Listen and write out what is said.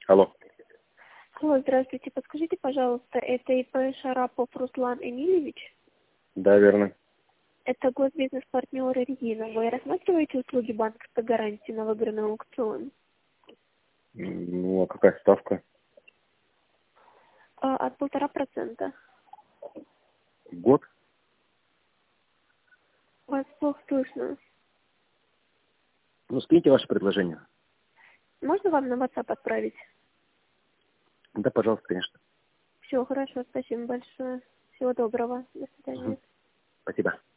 Алло. Алло, здравствуйте. Подскажите, пожалуйста, это ИП Шарапов Руслан Эмильевич? Да, верно. Это госбизнес-партнер Регина. Вы рассматриваете услуги банковской гарантии на выигранный аукцион? Ну, а какая ставка? От 1,5%. Год? Вас плохо слышно. Ну, скиньте ваше предложение. Можно вам на WhatsApp отправить? Да, пожалуйста, конечно. Все, хорошо, спасибо большое. Всего доброго. До свидания. Спасибо.